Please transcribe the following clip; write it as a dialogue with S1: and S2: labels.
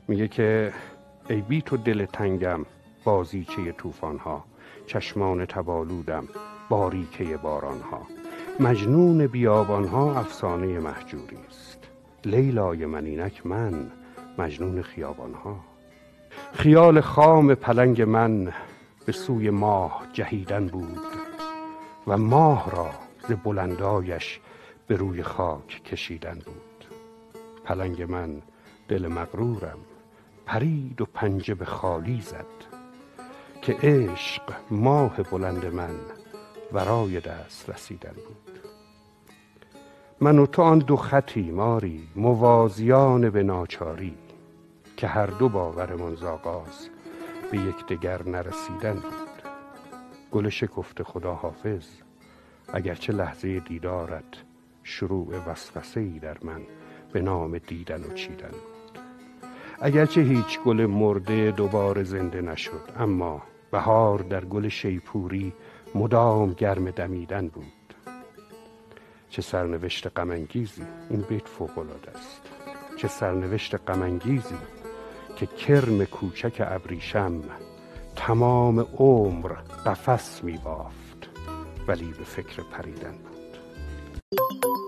S1: میگه که ای بی تو دل تنگم بازیچه طوفان‌ها، چشمان تبالودم باریکه باران‌ها. مجنون بیابان‌ها افسانه مهجوری است، لیلای من اینک من مجنون خیابان‌ها. خیال خام پلنگ من به سوی ماه جهیدن بود و ماه را ز بلندایش به روی خاک کشیدن بود. پلنگ من دل مغرورم پرید و پنجه به خالی زد، که عشق ماه بلند من ورای دست رسیدن بود. من و تو آن دو خطیم آری موازیان به ناچاری، که هر دو باورمان ز آغاز به یکدیگر نرسیدن بود. گل شکفته خدا حافظ، اگرچه لحظه دیدارت شروع وسوسه‌ای در من به نام دیدن و چیدن بود. اگرچه هیچ گل مرده دوباره زنده نشد، اما بهار در گل شیپوری مدام گرم دمیدن بود. چه سرنوشت غم انگیزی، این بیت فوق‌العاده است. چه سرنوشت غم انگیزی که کرم کوچک ابریشم تمام عمر قفس می بافت ولی به فکر پریدن بود.